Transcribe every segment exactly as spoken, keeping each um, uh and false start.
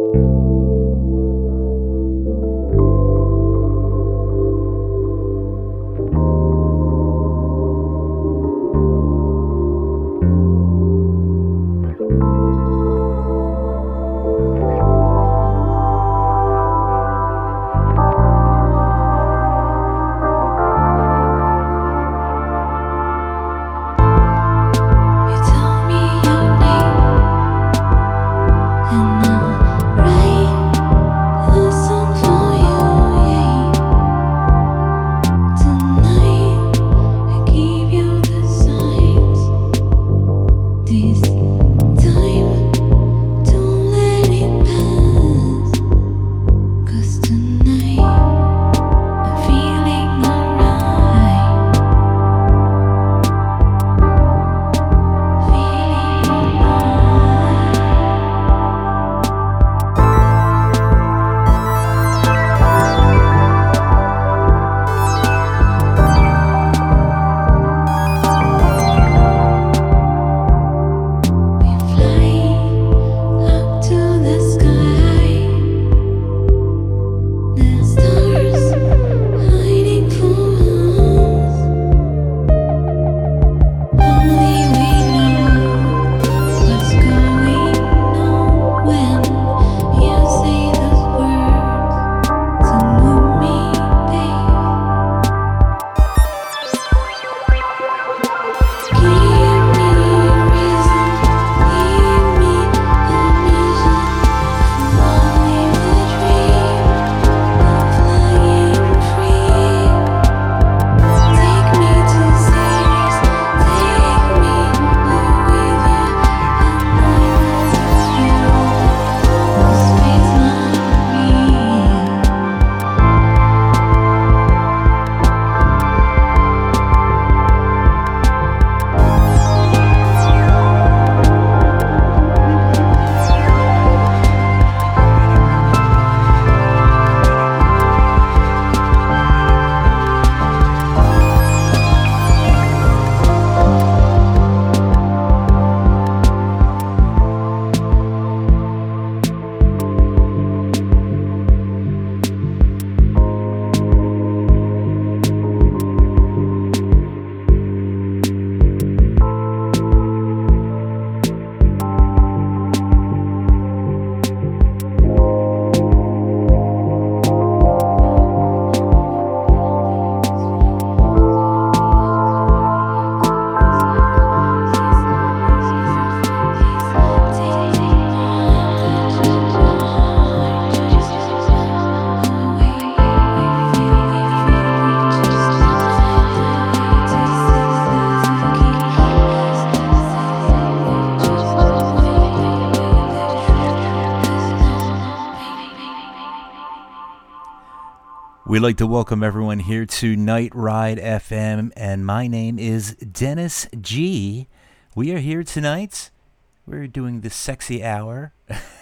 We'd like to welcome everyone here to Night Ride F M, and my name is Dennis G. We are here tonight. We're doing the sexy hour.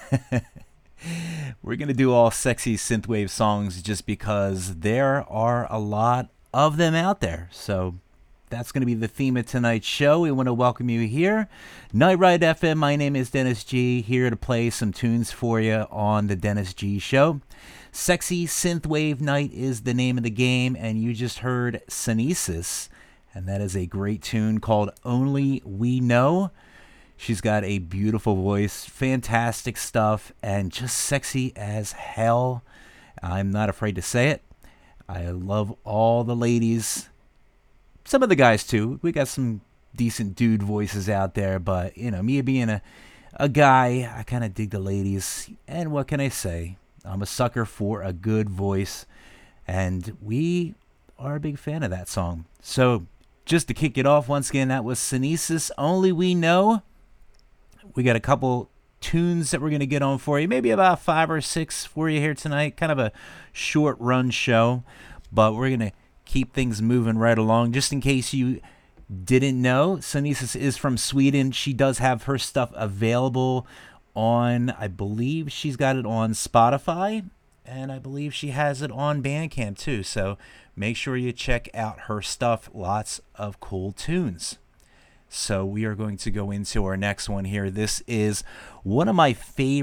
We're going to do all sexy synthwave songs just because there are a lot of them out there. So that's going to be the theme of tonight's show. We want to welcome you here. Night Ride F M, my name is Dennis G, here to play some tunes for you on the Dennis G Show. Sexy Synthwave Night is the name of the game, and you just heard Synesis, and that is a great tune called Only We Know. She's got a beautiful voice, fantastic stuff, and just sexy as hell. I'm not afraid to say it. I love all the ladies. Some of the guys, too. We got some decent dude voices out there, but, you know, me being a, a guy, I kind of dig the ladies. And what can I say? I'm a sucker for a good voice, and we are a big fan of that song. So, just to kick it off, once again, that was Synesis, Only We Know. We got a couple tunes that we're going to get on for you, maybe about five or six for you here tonight. Kind of a short run show, but we're going to keep things moving right along. Just in case you didn't know, Synesis is from Sweden. She does have her stuff available on, I believe she's got it on Spotify, and I believe she has it on Bandcamp too. So make sure you check out her stuff. Lots of cool tunes. So we are going to go into our next one here. This is one of my favorite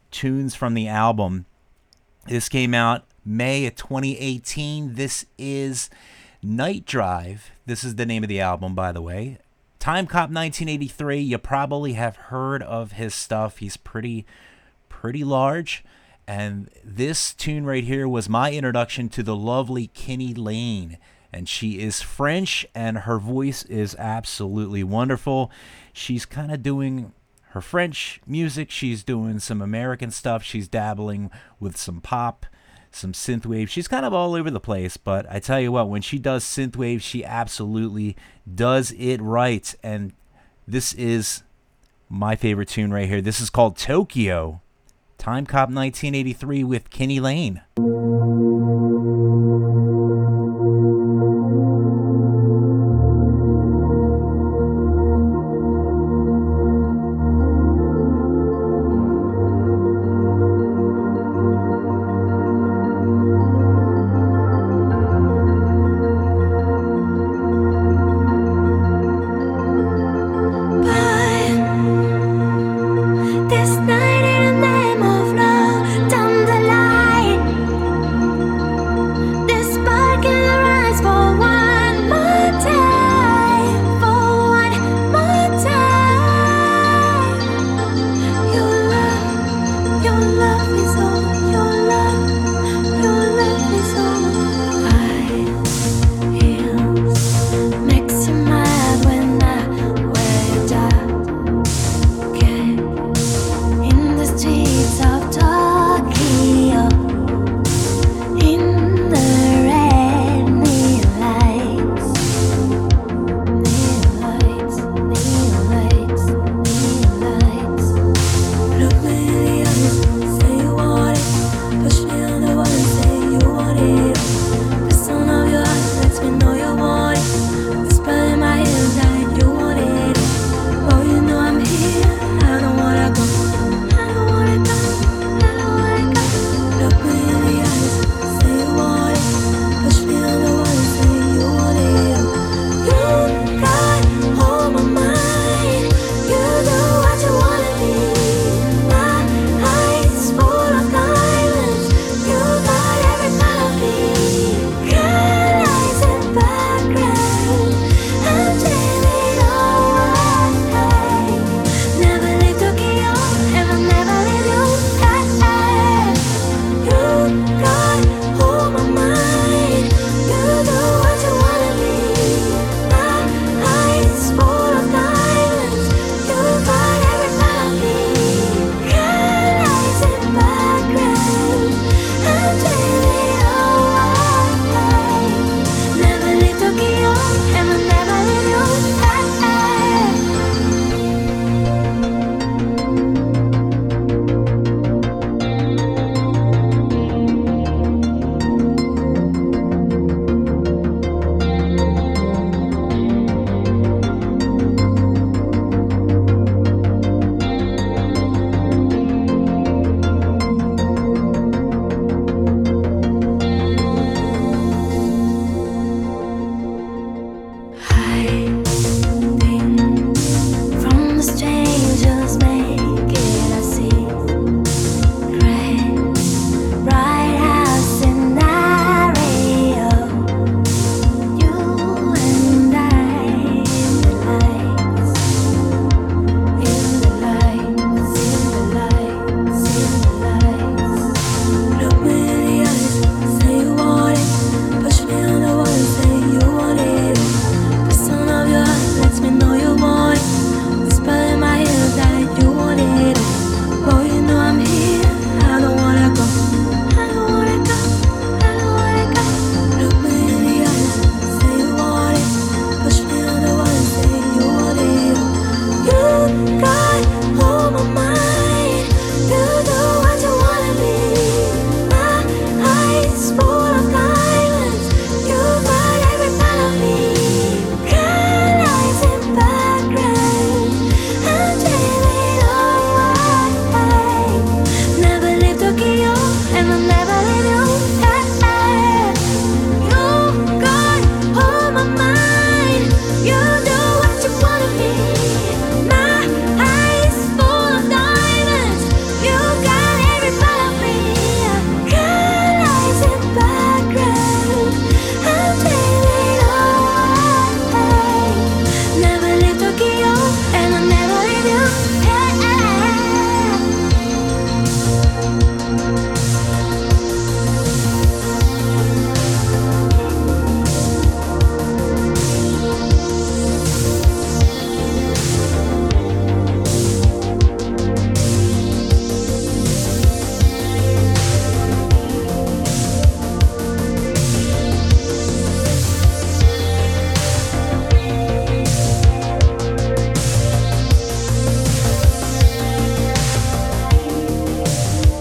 tunes from the album. This came out May of twenty eighteen. This is Night Drive. This is the name of the album, by the way. Timecop nineteen eighty-three. You probably have heard of his stuff. He's pretty, pretty large. And this tune right here was my introduction to the lovely Kenny Lane. And she is French, and her voice is absolutely wonderful. She's kind of doing her French music. She's doing some American stuff. She's dabbling with some pop, some synthwave. She's kind of all over the place, but I tell you what, when she does synthwave, she absolutely does it right. And this is my favorite tune right here. This is called Tokyo. Timecop nineteen eighty-three with Kenny Lane. This night in the name of love, down the line.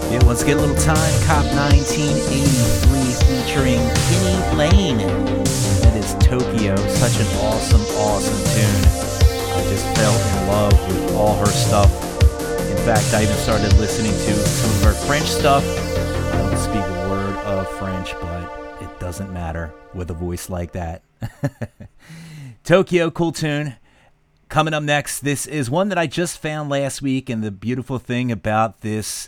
Yeah, let's get a little time. Cop nineteen eighty-three featuring Kenny Lane. That is Tokyo. Such an awesome, awesome tune. I just fell in love with all her stuff. In fact, I even started listening to some of her French stuff. I don't speak a word of French, but it doesn't matter with a voice like that. Tokyo, cool tune. Coming up next, this is one that I just found last week, and the beautiful thing about this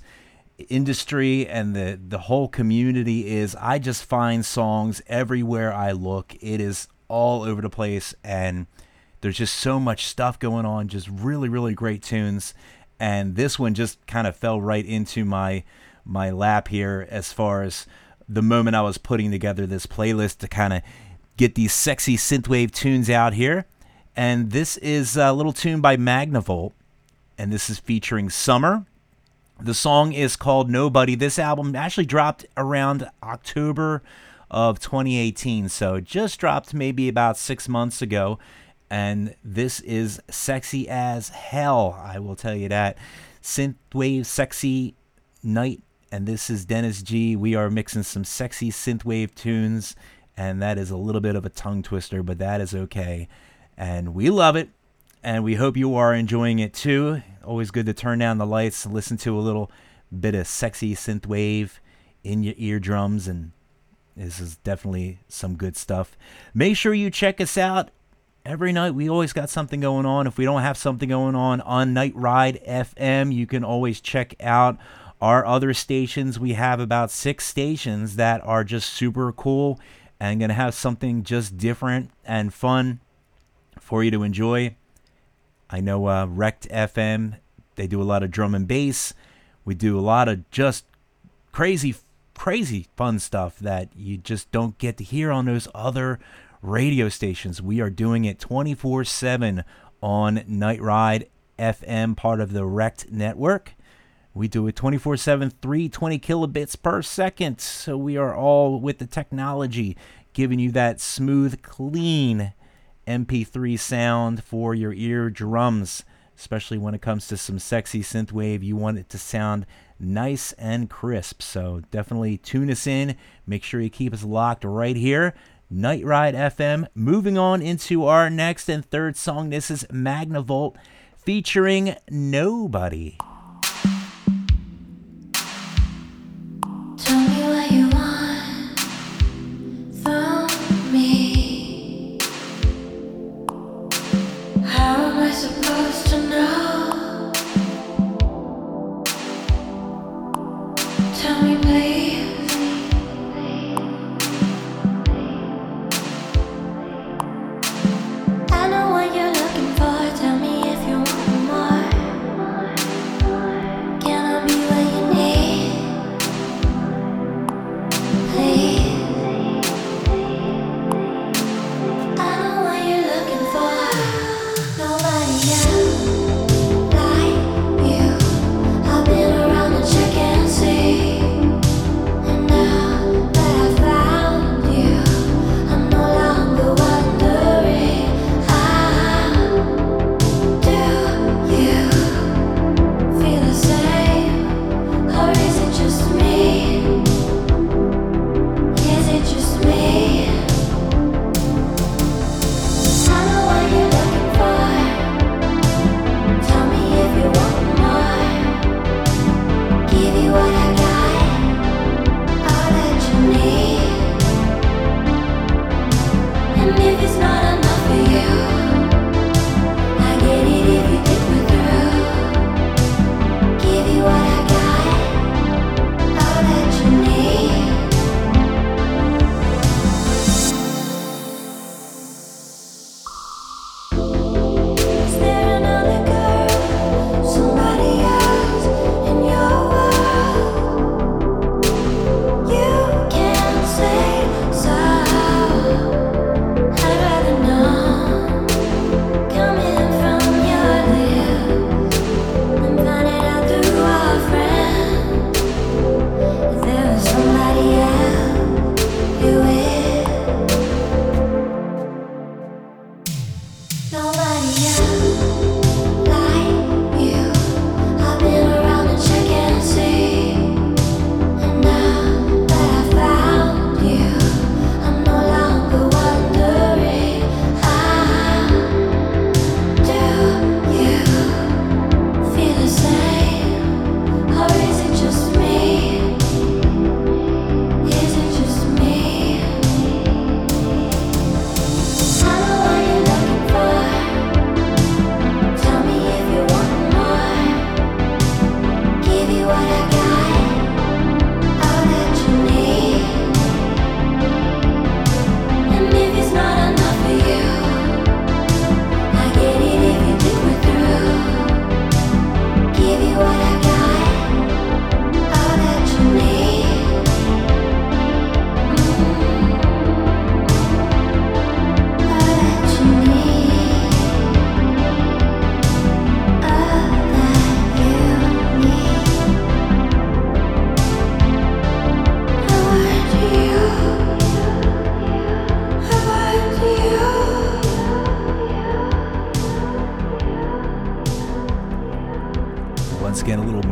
industry and the the whole community is I just find songs everywhere I look. It is all over the place, and there's just so much stuff going on, just really, really great tunes. And this one just kind of fell right into my my lap here as far as the moment I was putting together this playlist to kind of get these sexy synthwave tunes out here. And this is a little tune by Magnavolt, and this is featuring Summer. The song is called Nobody. This album actually dropped around October of twenty eighteen, so it just dropped maybe about six months ago, and this is sexy as hell, I will tell you that. Synthwave sexy night, and this is Dennis G. We are mixing some sexy synthwave tunes, and that is a little bit of a tongue twister, but that is okay, and we love it. And we hope you are enjoying it too. Always good to turn down the lights and listen to a little bit of sexy synthwave in your eardrums. And this is definitely some good stuff. Make sure you check us out every night. We always got something going on. If we don't have something going on on Night Ride F M, you can always check out our other stations. We have about six stations that are just super cool and going to have something just different and fun for you to enjoy. I know uh, Wrecked F M, they do a lot of drum and bass. We do a lot of just crazy, crazy fun stuff that you just don't get to hear on those other radio stations. We are doing it twenty-four seven on Night Ride F M, part of the Wrecked network. We do it twenty-four seven, three hundred twenty kilobits per second. So we are all with the technology, giving you that smooth, clean M P three sound for your eardrums, especially when it comes to some sexy synthwave. You want it to sound nice and crisp, so definitely tune us in. Make sure you keep us locked right here, Night Ride F M. Moving on into our next and third song, this is Magnavolt featuring Nobody. Tell me what you want from me. How am I supposed to know? Tell me please. I know what you're looking for. Tell me if you want more. Can I be what you need? Please. I know what you're looking for. Nobody else like you. I've been around to check and see.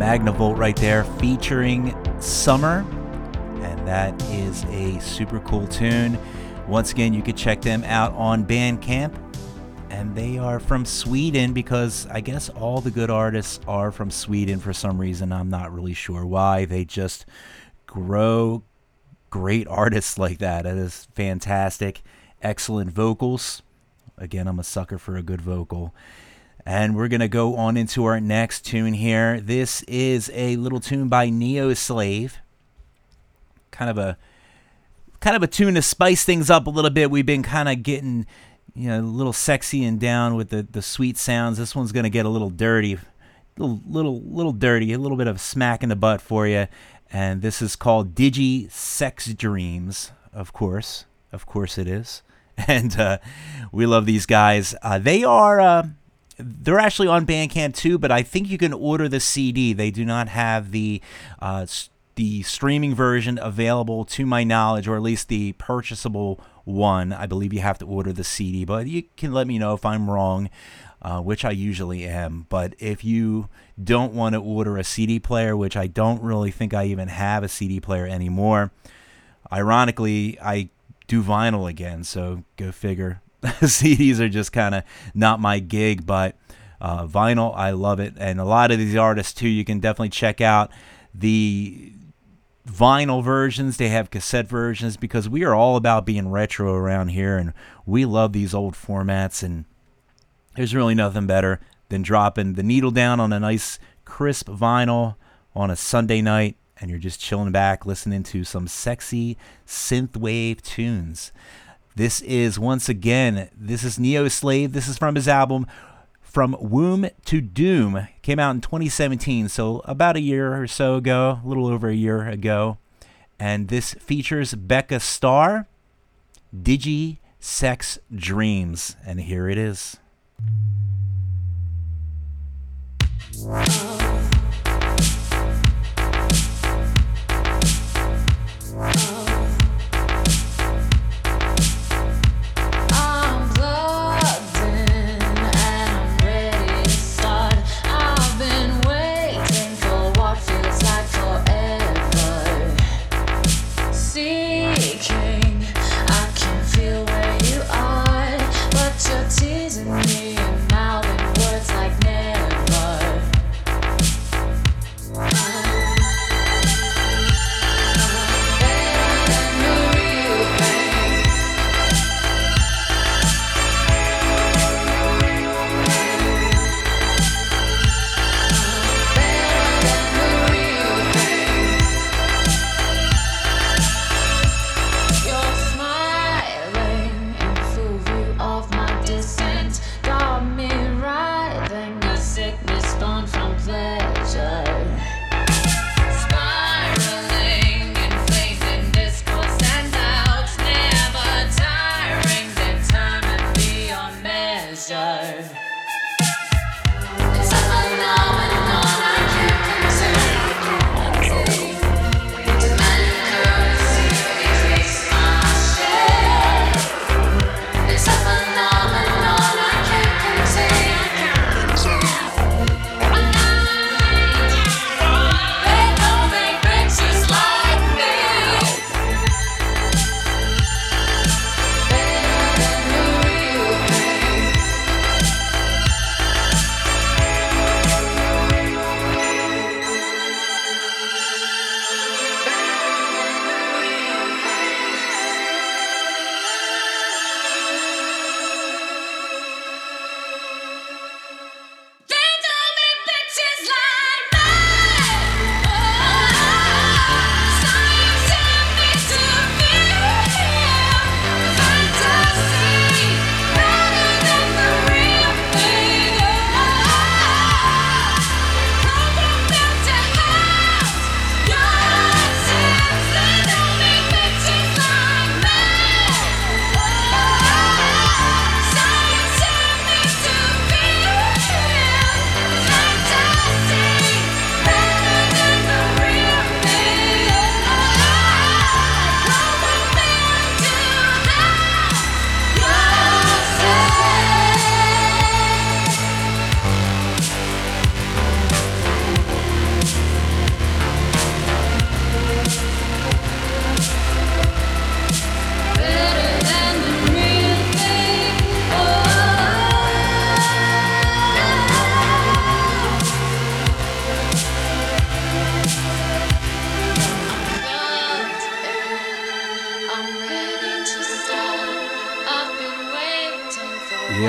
Magnavolt right there featuring Summer, and that is a super cool tune. Once again, you could check them out on Bandcamp, and they are from Sweden because I guess all the good artists are from Sweden for some reason. I'm not really sure why. They just grow great artists like that. It is fantastic. Excellent vocals. Again, I'm a sucker for a good vocal. And we're going to go on into our next tune here. This is a little tune by Neo Slave. Kind of a kind of a tune to spice things up a little bit. We've been kind of getting, you know, a little sexy and down with the, the sweet sounds. This one's going to get a little dirty. Little little little dirty, a little bit of smack in the butt for you. And this is called Digi Sex Dreams, of course. Of course it is. And uh, we love these guys. Uh, they are uh, they're actually on Bandcamp too, but I think you can order the C D. They do not have the uh, the streaming version available to my knowledge, or at least the purchasable one. I believe you have to order the C D, but you can let me know if I'm wrong, uh, which I usually am. But if you don't want to order a C D player, which I don't really think I even have a C D player anymore, ironically, I do vinyl again, so go figure. C Ds are just kind of not my gig, but uh, vinyl, I love it. And a lot of these artists too, you can definitely check out the vinyl versions. They have cassette versions because we are all about being retro around here, and we love these old formats, and there's really nothing better than dropping the needle down on a nice crisp vinyl on a Sunday night, and you're just chilling back listening to some sexy synthwave tunes. This is, once again, this is Neo Slave. This is from his album From Womb to Doom. Came out in twenty seventeen, so about a year or so ago, a little over a year ago. And this features Becca Starr, Digi Sex Dreams. And here it is. Teasing me and mouthing words like never.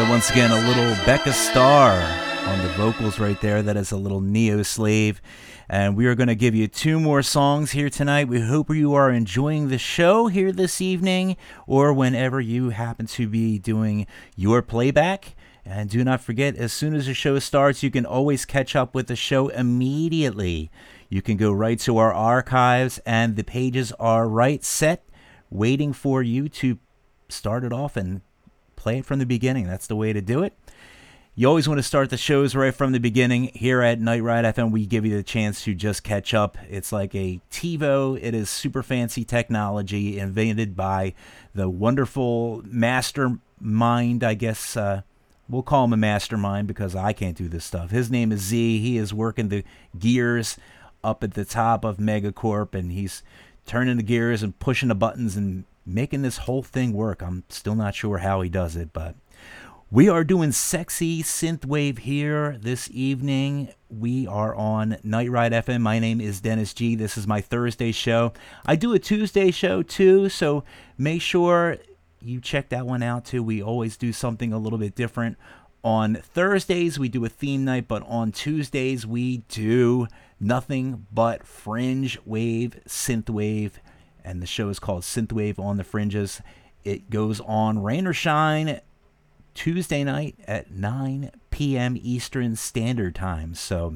Yeah, once again, a little Becca Starr on the vocals right there. That is a little Neo Slave. And we are going to give you two more songs here tonight. We hope you are enjoying the show here this evening or whenever you happen to be doing your playback. And do not forget, as soon as the show starts, you can always catch up with the show immediately. You can go right to our archives, and the pages are right set, waiting for you to start it off and play it from the beginning. That's the way to do it. You always want to start the shows right from the beginning. Here at Night Ride F M, we give you the chance to just catch up. It's like a TiVo. It is super fancy technology invented by the wonderful mastermind, I guess. Uh, we'll call him a mastermind because I can't do this stuff. His name is Z. He is working the gears up at the top of Megacorp, and he's turning the gears and pushing the buttons and making this whole thing work. I'm still not sure how he does it, but we are doing sexy synthwave here this evening. We are on Night Ride F M. My name is Dennis G. This is my Thursday show. I do a Tuesday show too, so make sure you check that one out too. We always do something a little bit different. On Thursdays, we do a theme night, but on Tuesdays, we do nothing but fringe wave, synthwave, and the show is called Synthwave on the Fringes. It goes on rain or shine Tuesday night at nine p.m. Eastern Standard Time. So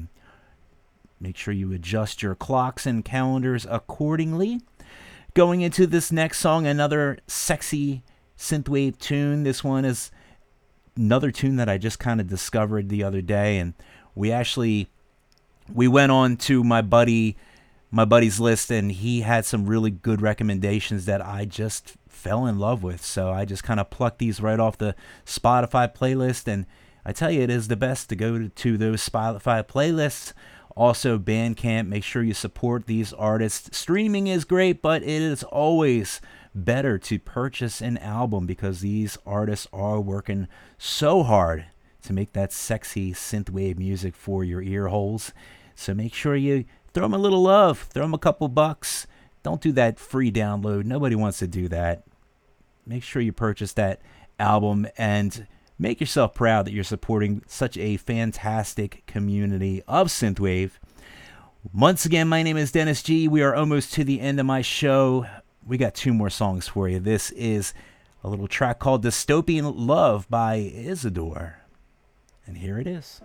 make sure you adjust your clocks and calendars accordingly. Going into this next song, another sexy synthwave tune. This one is another tune that I just kind of discovered the other day, and we actually we went on to my buddy my buddy's list, and he had some really good recommendations that I just fell in love with. So I just kind of plucked these right off the Spotify playlist, and I tell you, it is the best to go to, to those Spotify playlists. Also, Bandcamp. Make sure you support these artists. Streaming is great, but it is always better to purchase an album because these artists are working so hard to make that sexy synthwave music for your ear holes. So make sure you throw them a little love. Throw them a couple bucks. Don't do that free download. Nobody wants to do that. Make sure you purchase that album and make yourself proud that you're supporting such a fantastic community of synthwave. Once again, my name is Dennis G. We are almost to the end of my show. We got two more songs for you. This is a little track called Dystopian Love by Isidore. And here it is.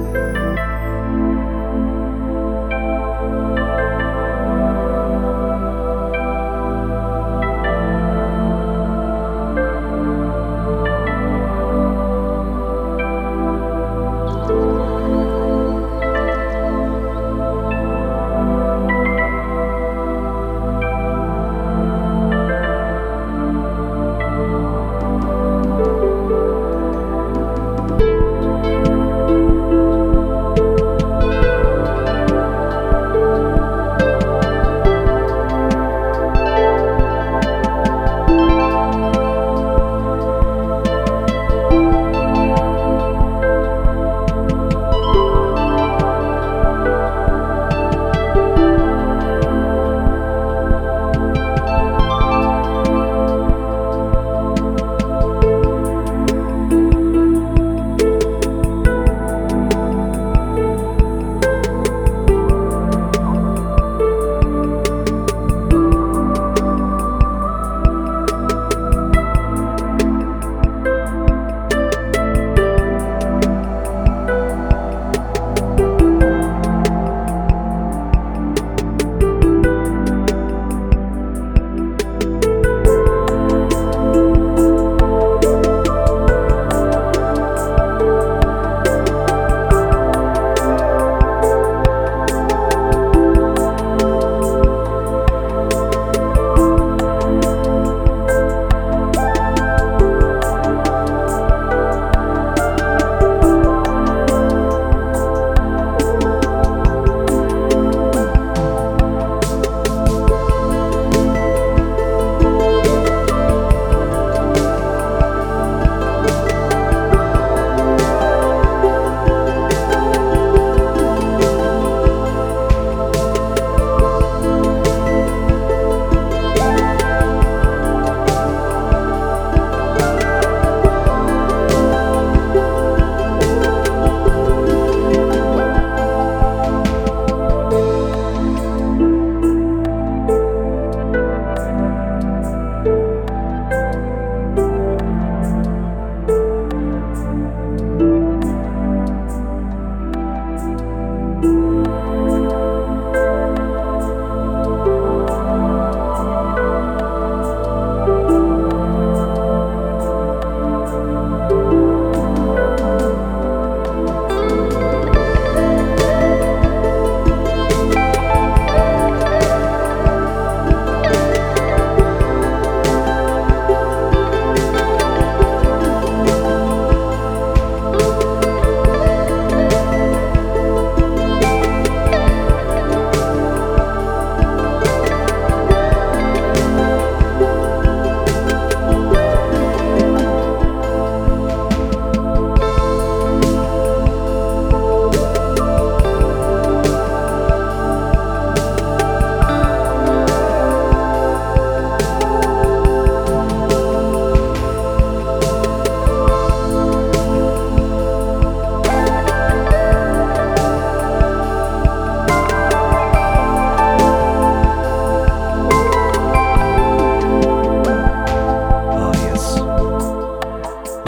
Thank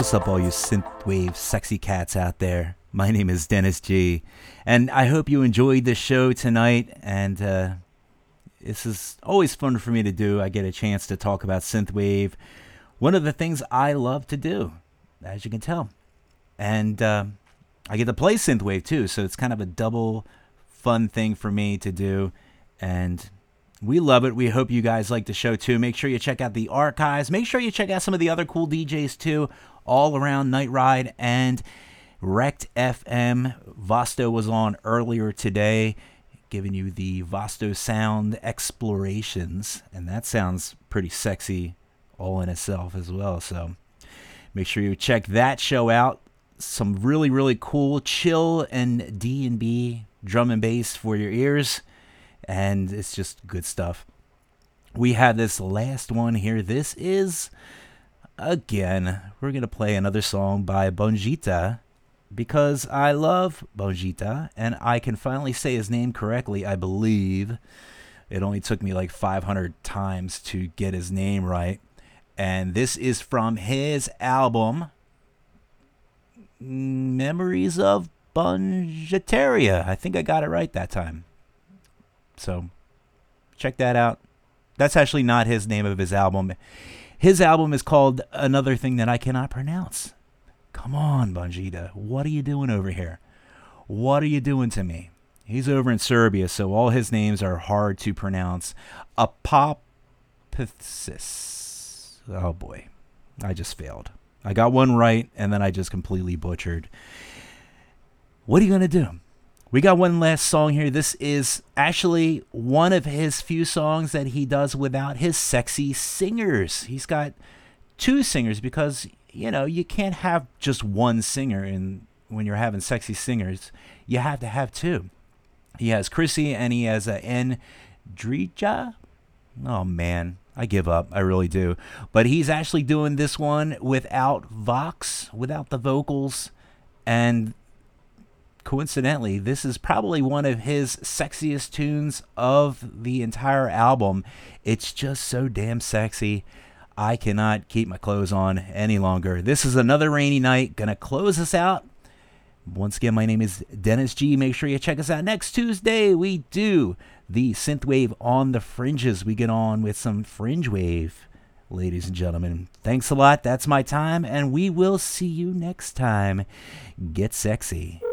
What's up, all you synthwave sexy cats out there? My name is Dennis G, and I hope you enjoyed the show tonight. And uh, this is always fun for me to do. I get a chance to talk about synthwave, one of the things I love to do, as you can tell. And uh, I get to play synthwave too, so it's kind of a double fun thing for me to do. And we love it. We hope you guys like the show too. Make sure you check out the archives. Make sure you check out some of the other cool D Js too, all around Night Ride and Wrecked F M. Vosto was on earlier today, giving you the Vosto Sound Explorations, and that sounds pretty sexy all in itself as well. So make sure you check that show out. Some really, really cool chill and D and B drum and bass for your ears. And it's just good stuff. We have this last one here. This is, again, we're going to play another song by Bonjita because I love Bonjita and I can finally say his name correctly, I believe. It only took me like five hundred times to get his name right. And this is from his album, Memories of Bonjitaria. I think I got it right that time. So check that out. That's actually not his name of his album. His album is called Another Thing That I Cannot Pronounce. Come on, Bonjita. What are you doing over here? What are you doing to me? He's over in Serbia, so all his names are hard to pronounce. Apophysis. Oh boy. I just failed. I got one right, and then I just completely butchered. What are you going to do? We got one last song here. This is actually one of his few songs that he does without his sexy singers. He's got two singers because, you know, you can't have just one singer in, when you're having sexy singers. You have to have two. He has Chrissy and he has a Ndrija. Oh, man. I give up. I really do. But he's actually doing this one without Vox, without the vocals, and coincidentally, this is probably one of his sexiest tunes of the entire album. It's just so damn sexy. I cannot keep my clothes on any longer. This is Another Rainy Night. Gonna close us out. Once again, my name is Dennis G. Make sure you check us out next Tuesday. We do the Synthwave on the Fringes. We get on with some Fringe Wave, ladies and gentlemen. Thanks a lot. That's my time, and we will see you next time. Get sexy.